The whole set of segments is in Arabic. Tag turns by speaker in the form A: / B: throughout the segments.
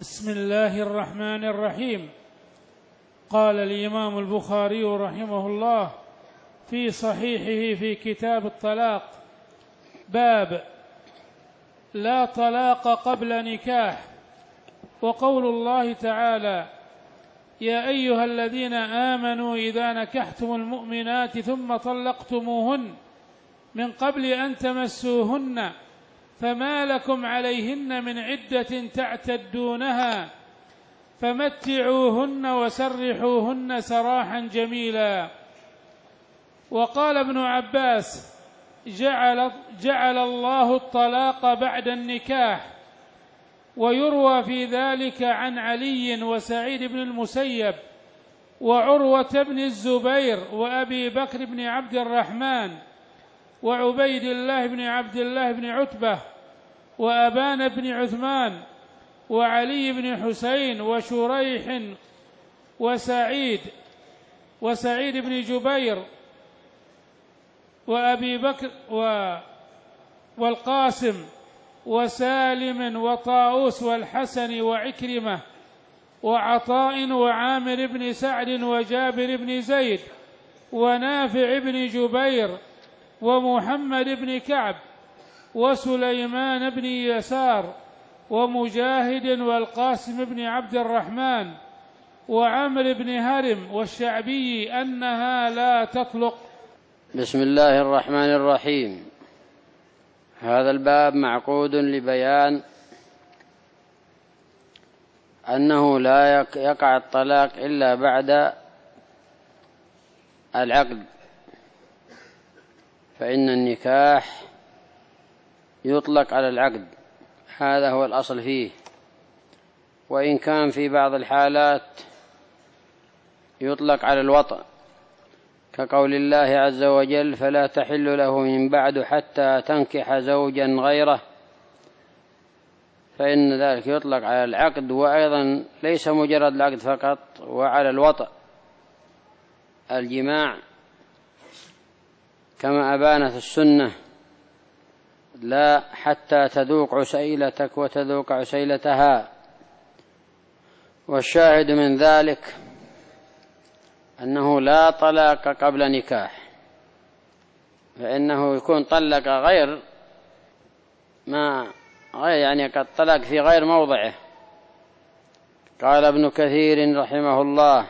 A: بسم الله الرحمن الرحيم. قال الإمام البخاري رحمه الله في صحيحه في كتاب الطلاق: باب لا طلاق قبل نكاح. وقول الله تعالى: يا أيها الذين آمنوا إذا نكحتم المؤمنات ثم طلقتموهن من قبل أن تمسوهن فما لكم عليهن من عدة تعتدونها فمتعوهن وسرحوهن سراحا جميلا. وقال ابن عباس: جعل الله الطلاق بعد النكاح. ويروى في ذلك عن علي وسعيد بن المسيب وعروة بن الزبير وأبي بكر بن عبد الرحمن وعبيد الله بن عبد الله بن عتبة وأبان بن عثمان وعلي بن حسين وشريح وسعيد بن جبير وأبي بكر والقاسم وسالم وطاووس والحسن وعكرمة وعطاء وعامر بن سعد وجابر بن زيد ونافع بن جبير ومحمد بن كعب وسليمان بن يسار ومجاهد والقاسم بن عبد الرحمن وعمر بن هرم والشعبي أنها لا تطلق.
B: بسم الله الرحمن الرحيم. هذا الباب معقود لبيان أنه لا يقع الطلاق إلا بعد العقد، فإن النكاح يطلق على العقد، هذا هو الأصل فيه، وإن كان في بعض الحالات يطلق على الوطء، كقول الله عز وجل: فلا تحل له من بعد حتى تنكح زوجا غيره، فإن ذلك يطلق على العقد، وأيضا ليس مجرد العقد فقط، وعلى الوطء الجماع، كما أبانت السنة: لا حتى تذوق عسيلتك وتذوق عسيلتها. والشاهد من ذلك أنه لا طلاق قبل نكاح، فإنه يكون طلق غير يعني قد طلق في غير موضعه. قال ابن كثير رحمه الله: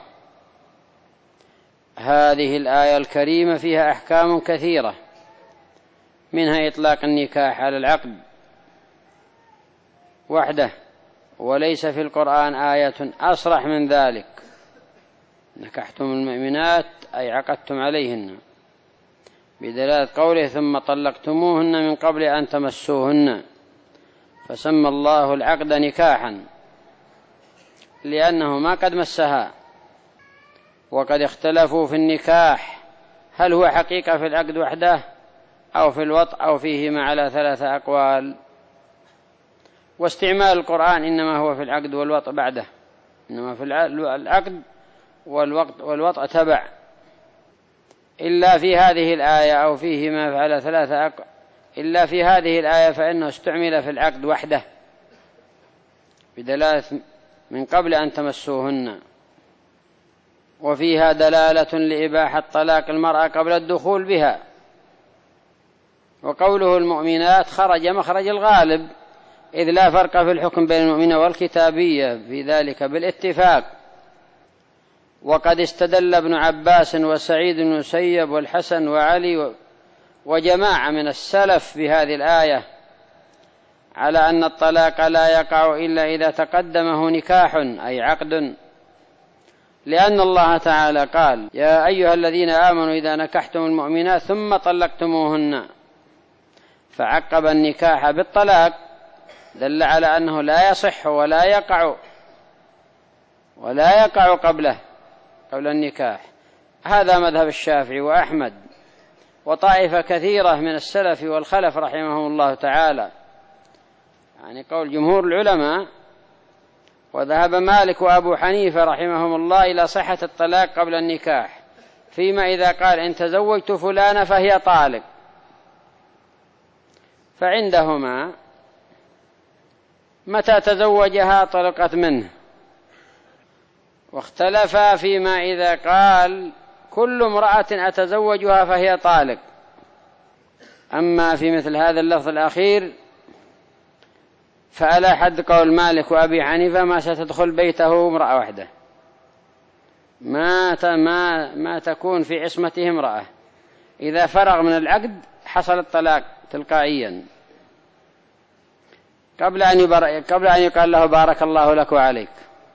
B: هذه الآية الكريمة فيها أحكام كثيرة، منها إطلاق النكاح على العقد وحده، وليس في القرآن آية أصرح من ذلك. نكحتم المؤمنات أي عقدتم عليهن، بدلالة قوله: ثم طلقتموهن من قبل أن تمسوهن، فسمى الله العقد نكاحا لأنه ما قد مسها. وقد اختلفوا في النكاح، هل هو حقيقة في العقد وحده أو في الوطء أو فيهما على 3 أقوال. واستعمال القرآن إنما هو في العقد والوطء بعده، إنما في العقد والوطء تبع، إلا في هذه الآية أو فيهما على 3 أقوال، إلا في هذه الآية فإنه استعمل في العقد وحده بدلالة من قبل أن تمسوهن، وفيها دلالة لإباحة طلاق المرأة قبل الدخول بها. وقوله المؤمنات خرج مخرج الغالب، إذ لا فرق في الحكم بين المؤمنة والكتابية في ذلك بالاتفاق. وقد استدل ابن عباس وسعيد بن المسيب والحسن وعلي وجماعة من السلف بهذه الآية على أن الطلاق لا يقع إلا إذا تقدمه نكاح أي عقد، لأن الله تعالى قال: يا أيها الذين آمنوا إذا نكحتم المؤمنات ثم طلقتموهن، فعقب النكاح بالطلاق، دل على أنه لا يصح ولا يقع قبل النكاح. هذا مذهب الشافعي وأحمد وطائفة كثيرة من السلف والخلف رحمهم الله تعالى، يعني قول جمهور العلماء. وذهب مالك وأبو حنيفة رحمهم الله إلى صحة الطلاق قبل النكاح، فيما إذا قال: إن تزوجت فلانة فهي طالق، فعندهما متى تزوجها طلقت منه. واختلفا فيما إذا قال كل امرأة أتزوجها فهي طالق. أما في مثل هذا اللفظ الأخير فعلى حد قول مالك وأبي حنيفة ما ستدخل بيته امرأة واحدة، ما تكون في عصمته امرأة. إذا فرغ من العقد حصل الطلاق تلقائيا قبل أن يقال له بارك الله لك وعليك،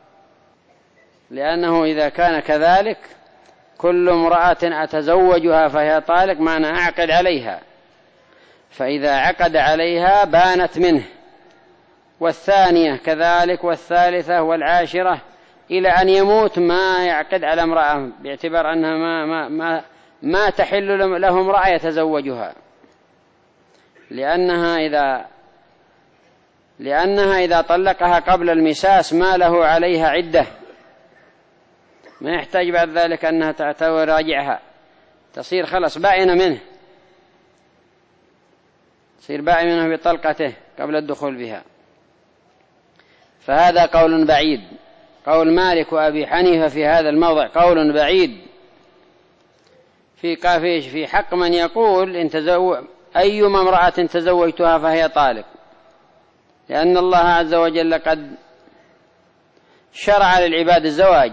B: لأنه إذا كان كذلك كل امرأة أتزوجها فهي طالق معنى أعقد عليها، فإذا عقد عليها بانت منه، والثانية كذلك والثالثة والعاشرة إلى أن يموت ما يعقد على امرأة، باعتبار أنها ما تحل له امرأة يتزوجها، لأنها إذا طلقها قبل المساس ما له عليها عدة، ما يحتاج بعد ذلك أنها تعتبر راجعها، تصير خلص بائنة منه، تصير بائنة بطلقته قبل الدخول بها. فهذا قول بعيد، قول مالك وأبي حنيفة في هذا الموضع قول بعيد في حق من يقول أيما امرأة تزوجتها فهي طالق، لأن الله عز وجل قد شرع للعباد الزواج،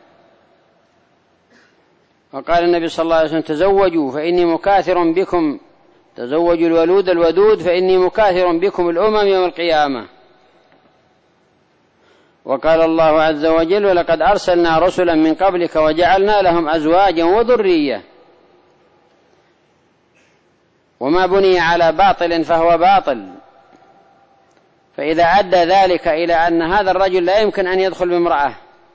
B: وقال النبي صلى الله عليه وسلم تزوجوا فإني مكاثر بكم، تزوجوا الولود الودود فإني مكاثر بكم الأمم يوم القيامة. وقال الله عز وجل ولقد أرسلنا رسلا من قبلك وجعلنا لهم أزواجا وذرية، وما بني على باطل فهو باطل. فإذا أدى ذلك إلى أن هذا الرجل لا يمكن أن يدخل بامرأة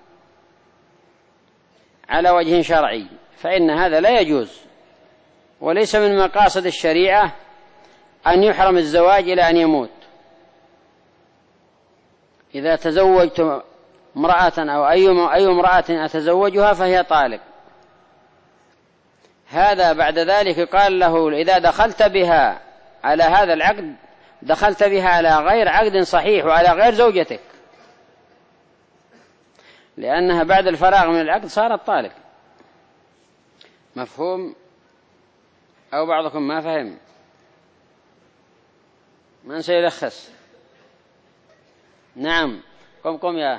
B: على وجه شرعي فإن هذا لا يجوز، وليس من مقاصد الشريعة أن يحرم الزواج إلى أن يموت. إذا تزوجت امرأة أو أي امرأة أتزوجها فهي طالق. هذا بعد ذلك قال له إذا دخلت بها على هذا العقد دخلت بها على غير عقد صحيح وعلى غير زوجتك، لأنها بعد الفراغ من العقد صارت طالق. مفهوم أو بعضكم ما فهم؟ من سيلخص؟ نعم قم يا.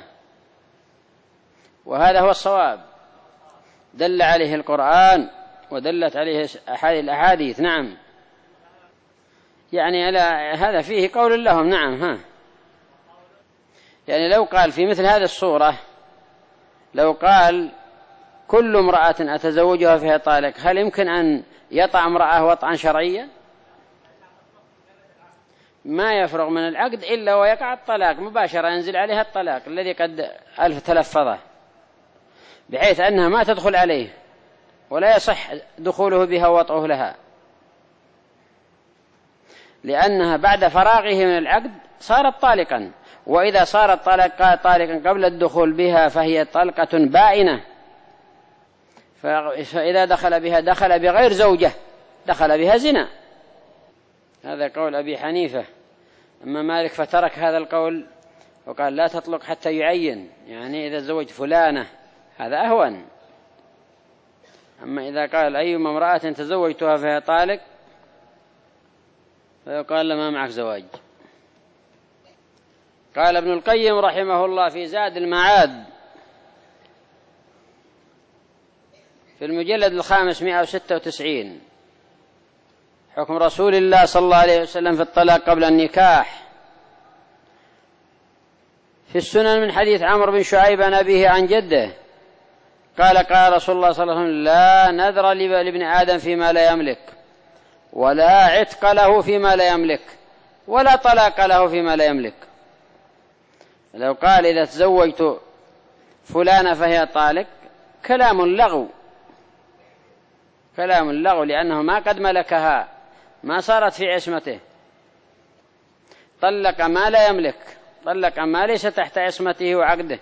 B: وهذا هو الصواب، دل عليه القرآن ودلت عليه الأحاديث. نعم يعني على هذا فيه قول لهم. نعم يعني لو قال في مثل هذه الصورة، لو قال كل امرأة أتزوجها فيها طالق، هل يمكن أن يطع امرأة وطعا شرعيا؟ ما يفرغ من العقد إلا ويقع الطلاق مباشرة، ينزل عليها الطلاق الذي قد تلفظه، بحيث أنها ما تدخل عليه ولا يصح دخوله بها ووطئه لها، لأنها بعد فراغه من العقد صارت طالقا، وإذا صارت طالقا قبل الدخول بها فهي طلقة بائنة. فإذا دخل بها دخل بغير زوجة، دخل بها زنا. هذا قول أبي حنيفة. أما مالك فترك هذا القول وقال لا تطلق حتى يعين، يعني إذا زوج فلانة هذا أهون. أما إذا قال أيما امرأة تزوجتها فهي طالق فيقال لما معك زواج. قال ابن القيم رحمه الله في زاد المعاد في المجلد 596 حكم رسول الله صلى الله عليه وسلم في الطلاق قبل النكاح. في السنن من حديث عمرو بن شعيب عن أبيه عن جده قال رسول الله صلى الله عليه وسلم لا نذر لابن آدم فيما لا يملك، ولا عتق له فيما لا يملك، ولا طلاق له فيما لا يملك. لو قال إذا تزوجت فلانة فهي طالق كلام لغو، لأنه ما قد ملكها، ما صارت في عصمته، طلق ما لا يملك، طلق ما ليس تحت عصمته وعقده.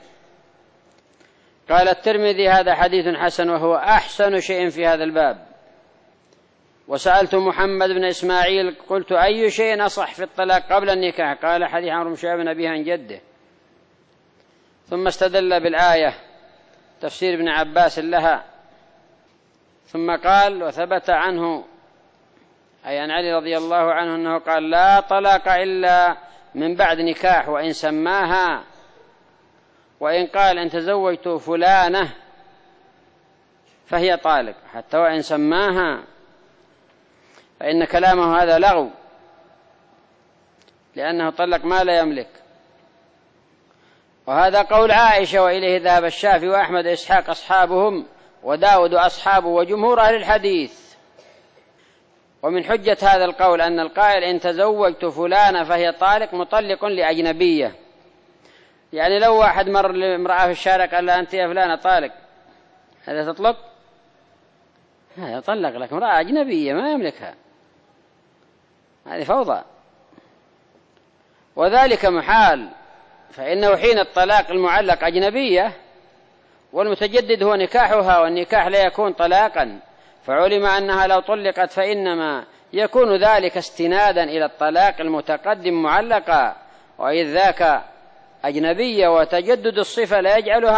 B: قال الترمذي هذا حديث حسن وهو أحسن شيء في هذا الباب. وسألت محمد بن إسماعيل قلت أي شيء أصح في الطلاق قبل النكاح؟ قال حديث عمرو بن شعيب بن أبيه عن جده. ثم استدل بالآية تفسير ابن عباس لها، ثم قال وثبت عنه أي عن علي رضي الله عنه أنه قال لا طلاق إلا من بعد نكاح، وإن سماها، وإن قال إن تزوجت فلانة فهي طالق، حتى وإن سماها، فإن كلامه هذا لغو، لأنه طلق ما لا يملك. وهذا قول عائشة، وإليه ذهب الشافعي وأحمد وإسحاق أصحابهم وداود أصحابه وجمهور أهل الحديث. ومن حجة هذا القول أن القائل إن تزوجت فلانة فهي طالق مطلق لأجنبية. يعني لو واحد مر لامرأة في الشارع قال لها أنت يا فلانة طالق، هذا تطلق؟ هذا طلق لك امرأة أجنبية ما يملكها، هذه فوضى، وذلك محال، فإنه حين الطلاق المعلق أجنبية والمتجدد هو نكاحها، والنكاح لا يكون طلاقا، فعلم أنها لو طلقت فإنما يكون ذلك استنادا إلى الطلاق المتقدم معلقا، وإذ ذاك أجنبية، وتجدد الصفة لا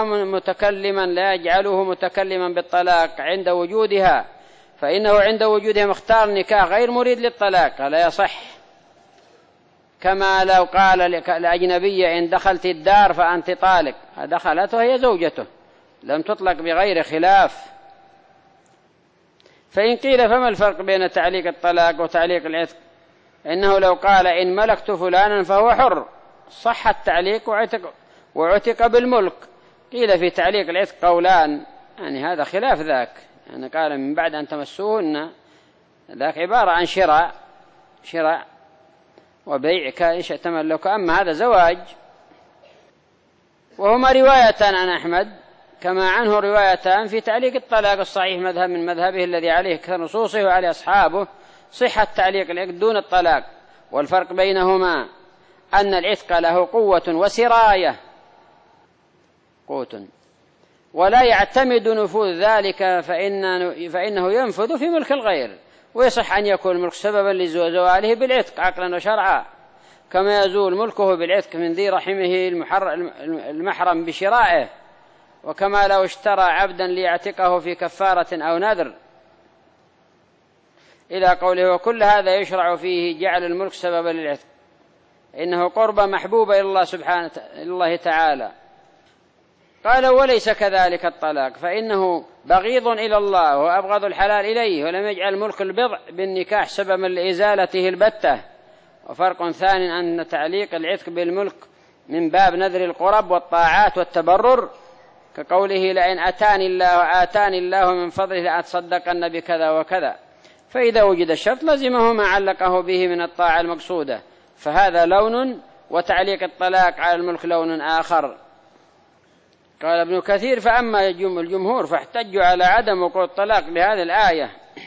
B: يجعله متكلما بالطلاق عند وجودها، فإنه عند وجودها مختار نكاح غير مريد للطلاق لا يصح. كما لو قال لأجنبية إن دخلت الدار فأنت طالق، دخلته هي زوجته لم تطلق بغير خلاف. فإن قيل فما الفرق بين تعليق الطلاق وتعليق العتق؟ إنه لو قال إن ملكت فلانا فهو حر صح التعليق وعتق بالملك. قيل في تعليق العتق قولان، يعني هذا خلاف ذاك، يعني قال من بعد أن تمسوهن، ذاك عبارة عن شراء وبيع كإن شئت تملك، أما هذا زواج. وهما روايتان عن أحمد كما عنه روايتان في تعليق الطلاق الصحيح مذهب من مذهبه الذي عليه كنصوصه وعليه أصحابه صحة تعليق العقد دون الطلاق. والفرق بينهما أن العتق له قوة وسراية قوت، ولا يعتمد نفوذ ذلك فإنه ينفذ في ملك الغير، ويصح أن يكون الملك سببا لزواله بالعتق عقلا وشرعا، كما يزول ملكه بالعتق من ذي رحمه المحرم بشرائه، وكما لو اشترى عبدا ليعتقه في كفارة أو نذر، إلى قوله وكل هذا يشرع فيه جعل الملك سببا للعتق، إنه قربة محبوبة إلى الله تعالى. قال وليس كذلك الطلاق، فإنه بغيض إلى الله وأبغض الحلال إليه، ولم يجعل ملك البضع بالنكاح سببا لإزالته البتة. وفرق ثاني أن تعليق العتق بالملك من باب نذر القرب والطاعات والتبرر، كقوله لئن آتاني الله من فضله لأتصدقن بكذا وكذا، فإذا وجد الشرط لزمه ما علقه به من الطاعة المقصودة، فهذا لون، وتعليق الطلاق على الملك لون آخر. قال ابن كثير فأما الجمهور فاحتجوا على عدم وقوع الطلاق بهذه الآية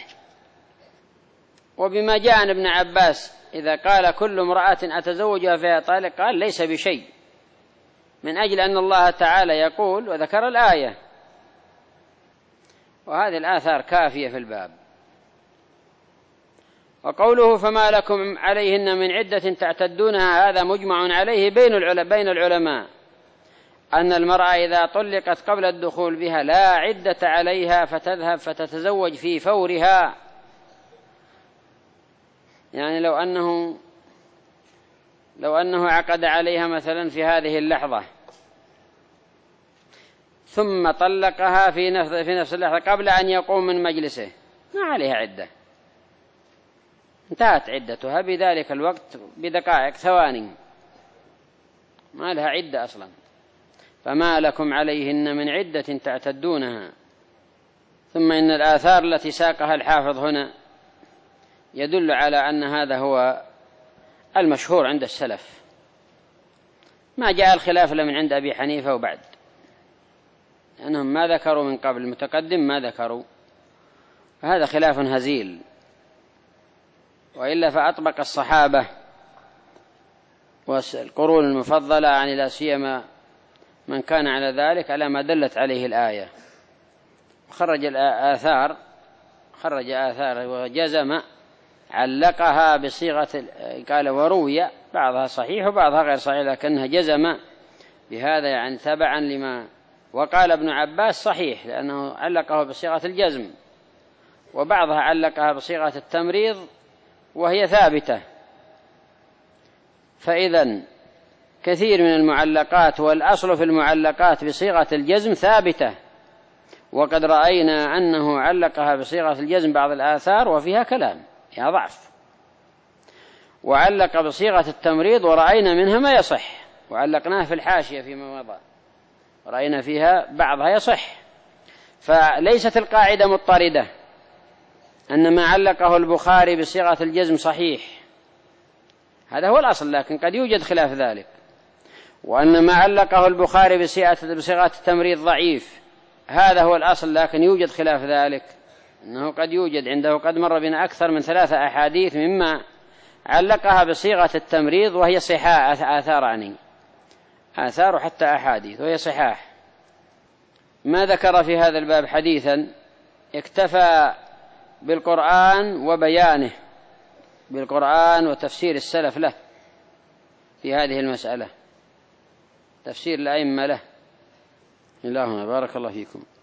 B: وبما جاء عن ابن عباس إذا قال كل امرأة أتزوجها فيها طالق، قال ليس بشيء، من أجل أن الله تعالى يقول وذكر الآية، وهذه الآثار كافية في الباب. وقوله فما لكم عليهن من عدة تعتدونها، هذا مجمع عليه بين العلماء أن المرأة إذا طلقت قبل الدخول بها لا عدة عليها، فتذهب فتتزوج في فورها. يعني لو أنه عقد عليها مثلا في هذه اللحظة ثم طلقها في نفس اللحظة قبل أن يقوم من مجلسه، ما عليها عدة، انتهت عدتها بذلك الوقت بدقائق ثواني، ما لها عدة أصلا. فما لكم عليهن من عدة تعتدونها. ثم إن الآثار التي ساقها الحافظ هنا يدل على أن هذا هو المشهور عند السلف، ما جاء الخلاف إلا من عند أبي حنيفة وبعد، لأنهم ما ذكروا من قبل، المتقدم ما ذكروا، فهذا خلاف هزيل. وإلا فأطبق الصحابة والقرون المفضلة عن لا سيما من كان على ذلك على ما دلت عليه الآية. خرج الآثار خرج آثار وجزم، علقها بصيغة قال وروي، بعضها صحيح وبعضها غير صحيح، لكنها جزم بهذا يعني تبعا لما. وقال ابن عباس صحيح لأنه علقه بصيغة الجزم، وبعضها علقها بصيغة التمريض وهي ثابتة. فإذا كثير من المعلقات، والأصل في المعلقات بصيغة الجزم ثابتة، وقد رأينا أنه علقها بصيغة الجزم بعض الآثار وفيها كلام يا ضعف، وعلق بصيغة التمريض ورأينا منها ما يصح، وعلقناه في الحاشية فيما مضى، رأينا فيها بعضها يصح. فليست القاعدة مضطردة أن ما علقه البخاري بصيغة الجزم صحيح، هذا هو الأصل، لكن قد يوجد خلاف ذلك. وأن ما علقه البخاري بصيغة التمريض ضعيف، هذا هو الأصل، لكن يوجد خلاف ذلك، أنه قد يوجد عنده، قد مر بنا أكثر من 3 أحاديث مما علقها بصيغة التمريض وهي صحاح، آثار عني آثار حتى أحاديث وهي صحاح. ما ذكر في هذا الباب حديثا، اكتفى بالقرآن وبيانه، بالقرآن وتفسير السلف له في هذه المسألة، تفسير الأئمة له. اللهم بارك الله فيكم.